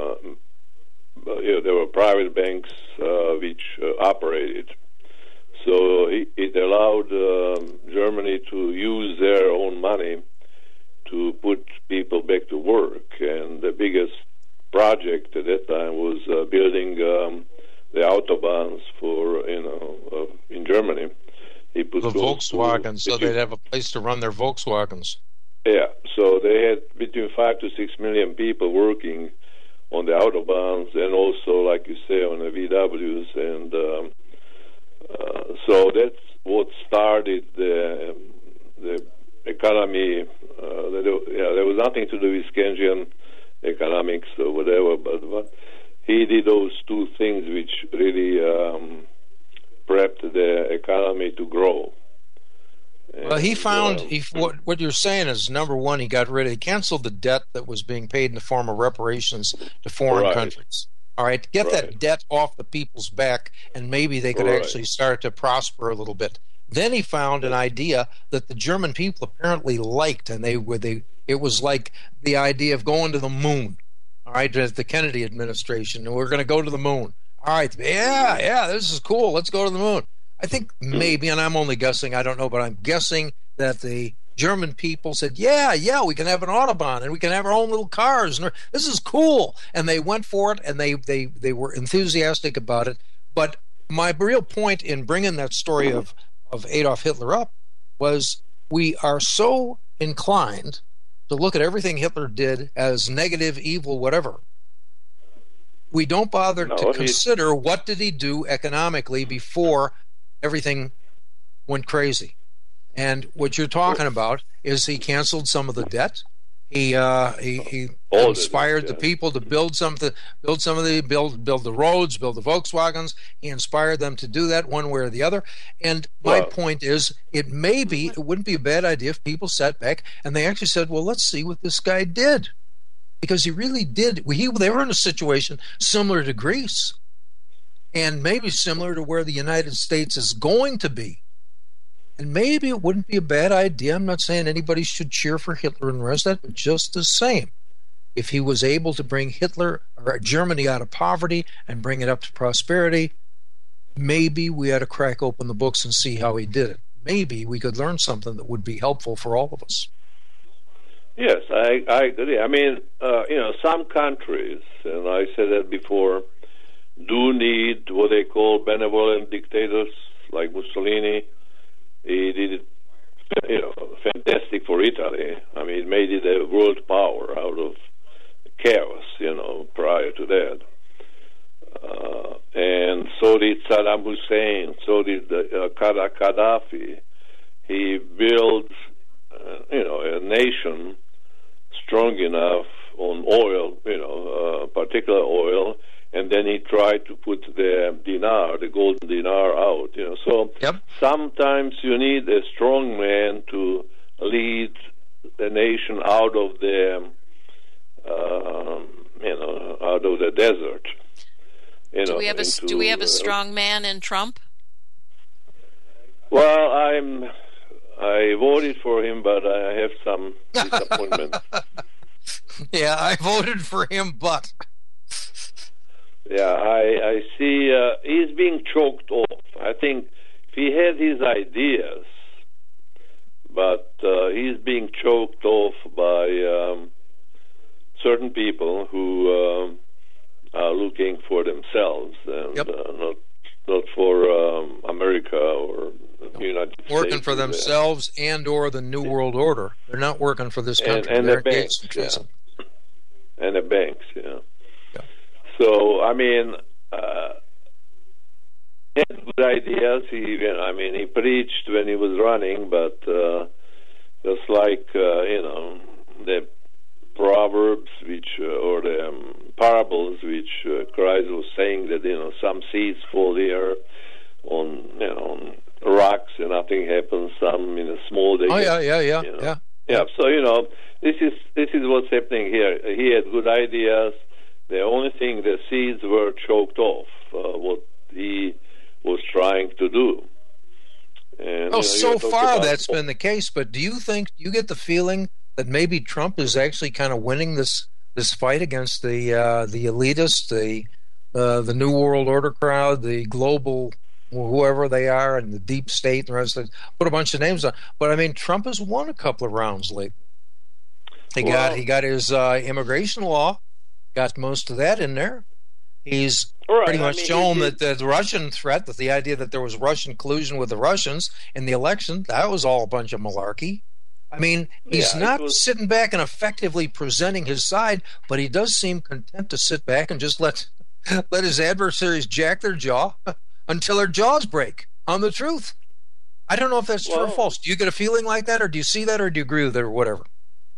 H: uh, you know, there were private banks uh, which uh, operated. So it, it allowed uh, Germany to use their own money to put people back to work. And the biggest project at that time was uh, building um, the autobahns for, you know, uh, in Germany. He put
B: the Volkswagens, so they'd have a place to run their Volkswagens.
H: Yeah, so they had between five to six million people working on the autobahns, and also, like you say, on the V Ws, and um, uh, so that's what started the the economy. Uh, the, yeah, there was was nothing to do with Keynesian economics or whatever, but, but he did those two things which really um, prepped the economy to grow. And,
B: well, he found
H: uh,
B: he, what, what you're saying is, number one, he got rid of, he canceled the debt that was being paid in the form of reparations to foreign
H: Right.
B: countries. All right, get that
H: Right.
B: debt off the people's back, and maybe they could
H: Right.
B: actually start to prosper a little bit. Then he found an idea that the German people apparently liked, and they were they. It was like the idea of going to the moon. All right, as the Kennedy administration, and we're going to go to the moon. All right, yeah, yeah, this is cool. Let's go to the moon. I think maybe, and I'm only guessing, I don't know, but I'm guessing that the German people said, yeah, yeah, we can have an Autobahn and we can have our own little cars. And this is cool. And they went for it, and they, they, they were enthusiastic about it. But my real point in bringing that story of, of Adolf Hitler up was we are so inclined to look at everything Hitler did as negative, evil, whatever. We don't bother
H: No,
B: to
H: he-
B: consider what did he do economically before everything went crazy. And what you're talking about is he canceled some of the debt. He uh, he, he
H: All the
B: inspired
H: debt,
B: the
H: yeah.
B: people to build something, build some of the build build the roads, build the Volkswagens. He inspired them to do that one way or the other. And my
H: Well-
B: point is, it may be, it wouldn't be a bad idea if people sat back and they actually said, well, let's see what this guy did. Because he really did. He, they were in a situation similar to Greece, and maybe similar to where the United States is going to be. And maybe it wouldn't be a bad idea. I'm not saying anybody should cheer for Hitler and the rest of that, but just the same, if he was able to bring Hitler or Germany out of poverty and bring it up to prosperity, maybe we ought to crack open the books and see how he did it. Maybe we could learn something that would be helpful for all of us.
H: Yes, I, I agree. I mean, uh, you know, some countries, and I said that before, do need what they call benevolent dictators, like Mussolini. He did it, you know, fantastic for Italy. I mean, it made it a world power out of chaos, you know, prior to that. Uh, and so did Saddam Hussein, so did uh, Gaddafi. He built, uh, you know, a nation strong enough on oil, you know, uh, particular oil, and then he tried to put the dinar, the golden dinar out, you know. So
B: Yep.
H: sometimes you need a strong man to lead the nation out of the, uh, you know, out of the desert. You
A: Do
H: know,
A: we have a
H: into,
A: do we have a
H: uh,
A: strong man in Trump?
H: Well, I'm. I voted for him, but I have some disappointment.
B: Yeah, I voted for him, but
H: Yeah, I, I see uh, he's being choked off. I think if he had his ideas, but uh, he's being choked off by um, certain people who uh, are looking for themselves and
B: Yep.
H: uh, not not for um, America or the United States.
B: working for
H: or that.
B: themselves and or the New World Order. They're not working for this
H: And-
B: country.
H: and
B: They're
H: the
B: engaged
H: banks,
B: in
H: yeah.
B: treason.
H: And the banks, yeah.
B: Yeah.
H: So I mean, uh, he had good ideas. He, you know, I mean, he preached when he was running, but uh, just like uh, you know the proverbs, which uh, or the um, parables, which uh, Christ was saying that you know some seeds fall here on you know on rocks and nothing happens. Some in a small. They
B: Oh
H: get,
B: yeah, yeah, yeah,
H: you know.
B: yeah.
H: Yeah, so you know, this is this is what's happening here. He had good ideas. The only thing, the seeds were choked off. Uh, what he was trying to do. And, you know,
B: Well, so
H: you talk
B: far
H: about-
B: that's been the case. But do you think you get the feeling that maybe Trump is actually kind of winning this this fight against the uh, the elitists, the uh, the New World Order crowd, the global whoever they are, and the deep state and the rest of it? Put a bunch of names on. But I mean, Trump has won a couple of rounds lately. He
H: Well-
B: got he got his uh, immigration law, got most of that in there. He's
H: Right,
B: pretty
H: I
B: much
H: mean, he
B: shown
H: did-
B: that the Russian threat, that the idea that there was Russian collusion with the Russians in the election, that was all a bunch of malarkey. I mean, he's
H: Yeah, it
B: not
H: was-
B: sitting back and effectively presenting his side, but he does seem content to sit back and just let let his adversaries jack their jaw until their jaws break on the truth. I don't know if that's true or
H: Well-
B: false. Do you get a feeling like that, or do you see that, or do you agree with it, or whatever?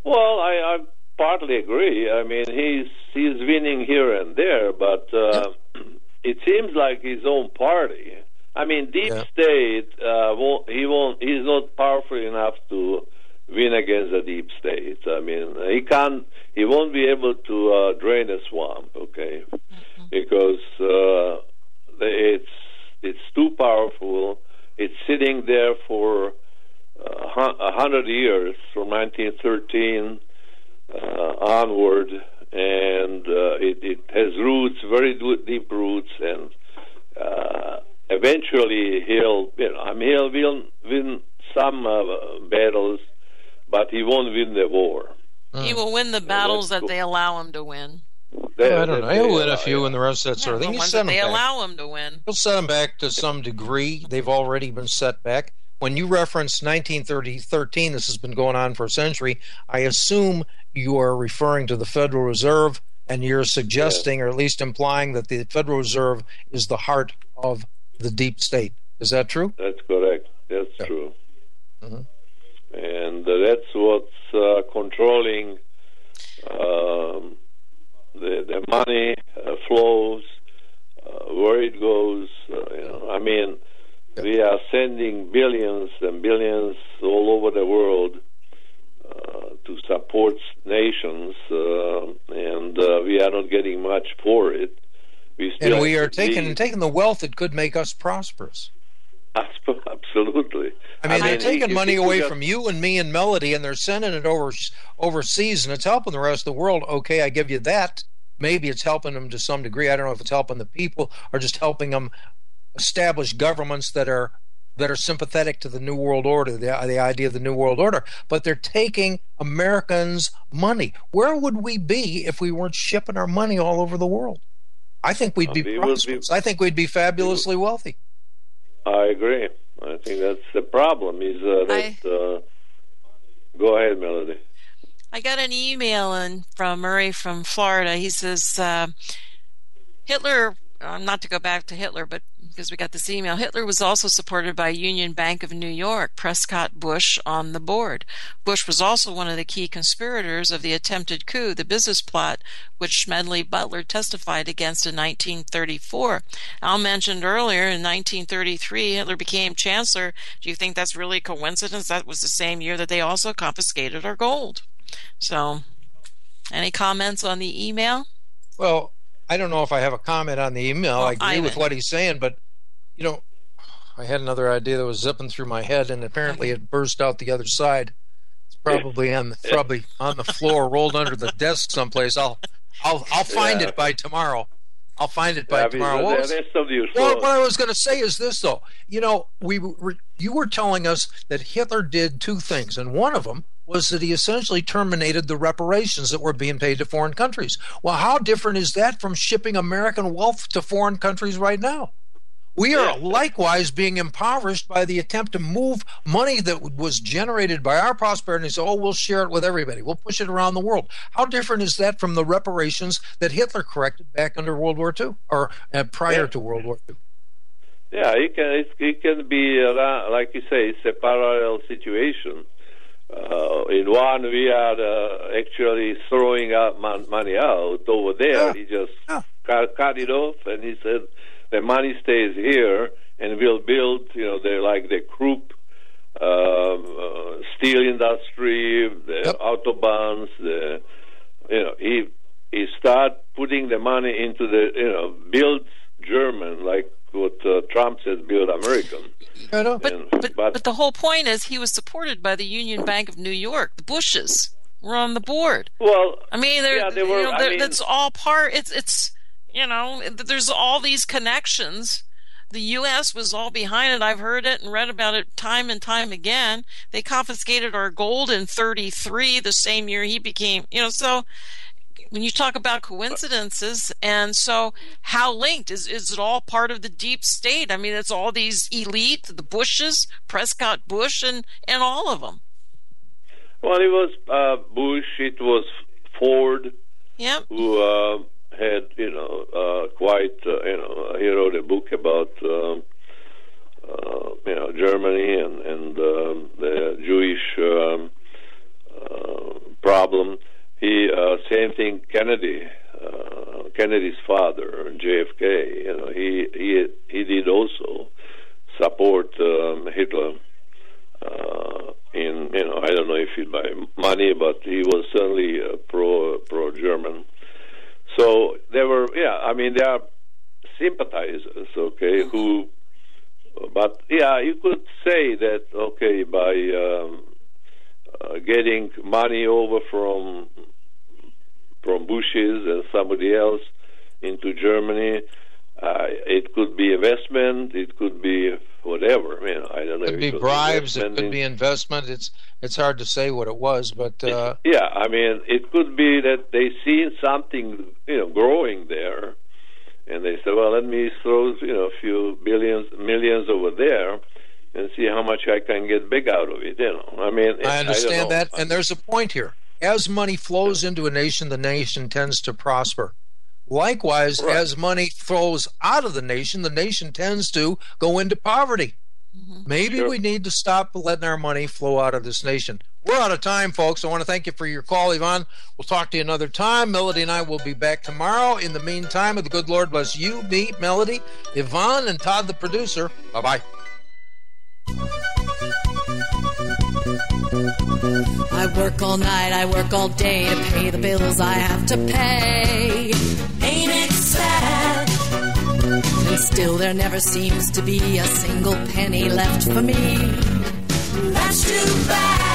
H: Well, I, I partly agree. I mean, he's he's winning here and there, but uh, it seems like his own party. I mean, deep
B: Yeah.
H: state. Uh, won't, he won't. He's not powerful enough to win against the deep state. I mean, he can't. He won't be able to uh, drain a swamp. Okay, because uh, it's it's too powerful. It's sitting there for uh, a hundred years, from nineteen thirteen uh, onward, and uh, it, it has roots, very deep roots, and uh, eventually he'll, you know, I mean, he'll win, win some uh, battles, but he won't win the war.
A: He will win the battles that they allow him to win.
H: They-
B: I don't know.
H: they-
B: He'll
H: they
B: win a
H: allow-
B: few and the rest of that sort of
A: the
B: thing. He'll
A: ones
B: send
A: that they
B: them back.
A: allow him to win.
B: He'll set them back to some degree. They've already been set back. When you reference nineteen thirteen, this has been going on for a century. I assume you are referring to the Federal Reserve, and you're suggesting, or at least implying, that the Federal Reserve is the heart of the deep state. Is that true?
H: That's correct. That's
B: Yeah.
H: true.
B: Mhm.
H: And uh, that's what's uh, controlling um, the, the money uh, flows, uh, where it goes. Uh, you know, I mean, we are sending billions and billions all over the world uh, to support nations, uh, and uh, we are not getting much for it. We still
B: And we
H: have
B: are
H: to
B: taking
H: be-
B: taking the wealth that could make us prosperous.
H: Absolutely.
B: I mean, they're
H: if
B: taking
H: you
B: money
H: could
B: away
H: just-
B: from you and me and Melody, and they're sending it over overseas, and it's helping the rest of the world. Okay, I give you that. Maybe it's helping them to some degree. I don't know if it's helping the people or just helping them establish governments that are that are sympathetic to the New World Order, the, the idea of the New World Order. But they're taking Americans' money. Where would we be if we weren't shipping our money all over the world? I think we'd be
H: We would be-
B: prosperous. I think we'd be fabulously wealthy.
H: I agree. I think that's the problem. Is uh, that? Uh, go ahead, Melody.
A: I got an email in from Murray from Florida. He says uh, Hitler, uh, not to go back to Hitler, but because we got this email, Hitler was also supported by Union Bank of New York, Prescott Bush on the board. Bush was also one of the key conspirators of the attempted coup, the business plot, which Smedley Butler testified against in nineteen thirty-four. Al mentioned earlier, in nineteen thirty-three, Hitler became chancellor. Do you think that's really a coincidence? That was the same year that they also confiscated our gold. So, any comments on the email?
B: Well, I don't know if I have a comment on the email.
A: Well,
B: I agree with
A: Ivan.
B: what he's saying, but, you know, I had another idea that was zipping through my head, and apparently it burst out the other side. It's probably on the probably on the floor, rolled under the desk someplace. I'll I'll I'll find
H: Yeah.
B: it by tomorrow. I'll find it by
H: Yeah,
B: tomorrow.
H: because
B: What
H: the
B: was-
H: rest of your
B: Well,
H: thoughts-
B: what I was going to say is this, though. You know, we were, you were telling us that Hitler did two things, and one of them was that he essentially terminated the reparations that were being paid to foreign countries. Well, how different is that from shipping American wealth to foreign countries right now? We are likewise being impoverished by the attempt to move money that was generated by our prosperity and say, oh, we'll share it with everybody. We'll push it around the world. How different is that from the reparations that Hitler corrected back under World War Two or uh, prior
H: Yeah.
B: to World War Two?
H: Yeah, it can it, it can be uh, like you say, it's a parallel situation. Uh, in one, we are uh, actually throwing out mon- money out. Over there,
B: Yeah.
H: he just
B: Yeah.
H: cut, cut it off, and he said the money stays here, and we'll build, you know, the like the Krupp um, uh, steel industry, the
B: Yep.
H: autobahns, the you know, he he start putting the money into the you know build German like what uh, Trump says, build American.
B: I know.
A: But,
H: And-
A: but
H: but-
A: but the whole point is he was supported by the Union Bank of New York. The Bushes were on the board.
H: Well,
A: I mean, they're,
H: Yeah, they were-
A: you know,
H: I
A: they're-
H: mean-
A: that's all part. It's it's you know, there's all these connections. The U S was all behind it. I've heard it and read about it time and time again. They confiscated our gold in thirty-three, the same year he became, you know, so when you talk about coincidences, and so how linked is is it all part of the deep state? I mean, it's all these elite, the Bushes, Prescott Bush, and and all of them.
H: well, it was uh, Bush, it was Ford,
A: Yep.
H: who uh, had, you know, uh, quite, uh, you know, he wrote a book about, um, uh, you know, Germany and, and um, the Jewish um, uh, problem. He uh, same thing. Kennedy, uh, Kennedy's father, J F K. You know, he he he did also support um, Hitler. Uh, in you know, I don't know if he by money, but he was certainly uh, pro pro German. So there were, yeah. I mean, there are sympathizers, okay, who. But yeah, you could say that okay by um, uh, getting money over from from Bush's and somebody else into Germany, uh, it could be investment, it could be whatever. You know, I don't know.
B: It could be bribes, it could be investment. It's it's hard to say what it was, but uh,
H: yeah, I mean, it could be that they see something, you know, growing there. And they said, well, let me throw, you know, a few billions, millions over there and see how much I can get big out of it, you know. I mean,
B: I understand
H: I don't know.
B: that, and there's a point here. As money flows into a nation, the nation tends to prosper. Likewise,
H: right.
B: as money flows out of the nation, the nation tends to go into poverty. Mm-hmm. Maybe sure. we need to stop letting our money flow out of this nation. We're out of time, folks. I want to thank you for your call, Yvonne. We'll talk to you another time. Melody and I will be back tomorrow. In the meantime, may the good Lord bless you, me, Melody, Yvonne, and Todd, the producer. Bye-bye.
I: I work all night, I work all day to pay the bills I have to pay. Ain't it sad? And still there never seems to be a single penny left for me. That's too bad.